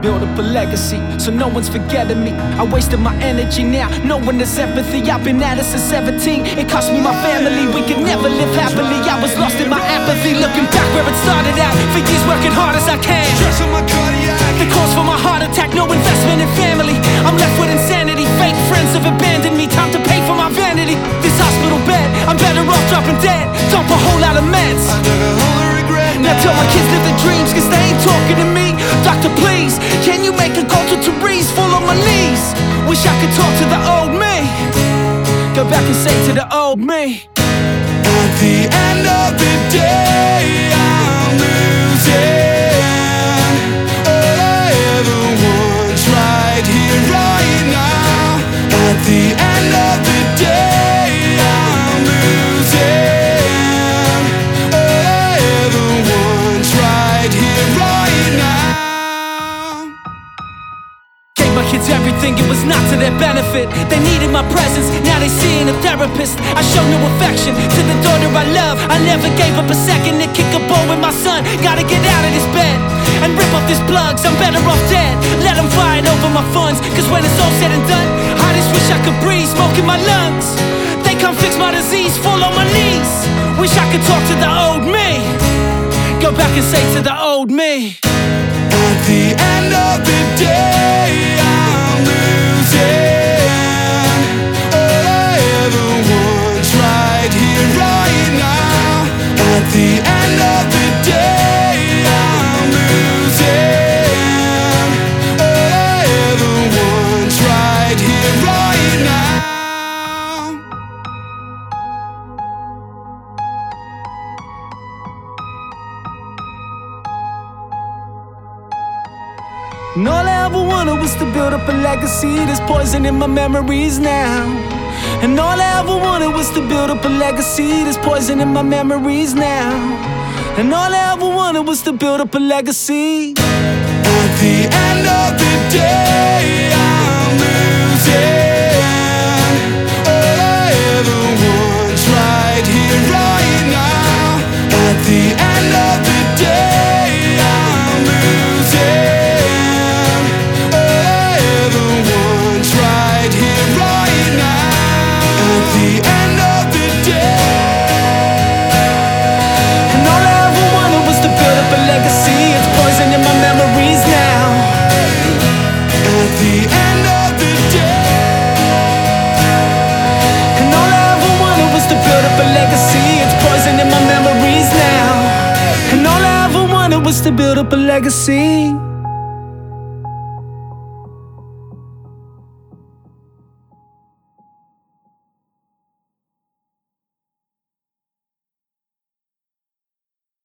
build up a legacy, so no one's forgetting me. I wasted my energy now, no one has empathy. I've been at it since 17, it cost me my family. We could never live happily, I was lost in my apathy. Looking back where it started out, for years working hard as I can. Stress on my cardiac, The cause for my heart attack, no investment in family. I'm left with insanity, fake friends have abandoned me. Time to pay for my vanity. This hospital bed, I'm better off dropping dead. Dump a whole lot of meds. I dug a hole of regret. Now tell my kids live their dreams, cause they ain't talking to me. Doctor, please, can you make a go to Therese? Fall on my knees. Wish I could talk to the old me. Go back and say to the old me, At the end of the day, I'm losing all I ever want right here, right now. At the end of the day, I'm losing all I ever want right here, right now. gave my kids everything, it was not to their benefit. They needed my presence, now they seeing a therapist. I show no affection to the daughter I love. I never gave up a second to kick a ball with my son. Gotta get out of this bed and rip off these plugs, I'm better off dead. Let them fight over my funds, cause when it's all said and done, I just wish I could breathe, smoke in my lungs. They come fix my disease, fall on my knees. Wish I could talk to the old me. Go back and say to the old me, At the end of the day, I'm losing all I ever want right here, right now. At the end of the day, I'm losing all I ever want right here, right now. and all I ever wanted was to build up a legacy. There's poison in my memories now. And all I ever wanted was to build up a legacy. There's poison in my memories now. And all I ever wanted was to build up a legacy. At the end of the day, I'm losing all I ever want right here, right now. At the end of the day, I'm losing all I ever want right here, right now. At the end of the day, And all I ever wanted was to build up a legacy. It's poison in my memories now. at the end of the day, And all I ever wanted was to build up a legacy. It's poison in my memories now. And all I ever wanted was to build up a legacy.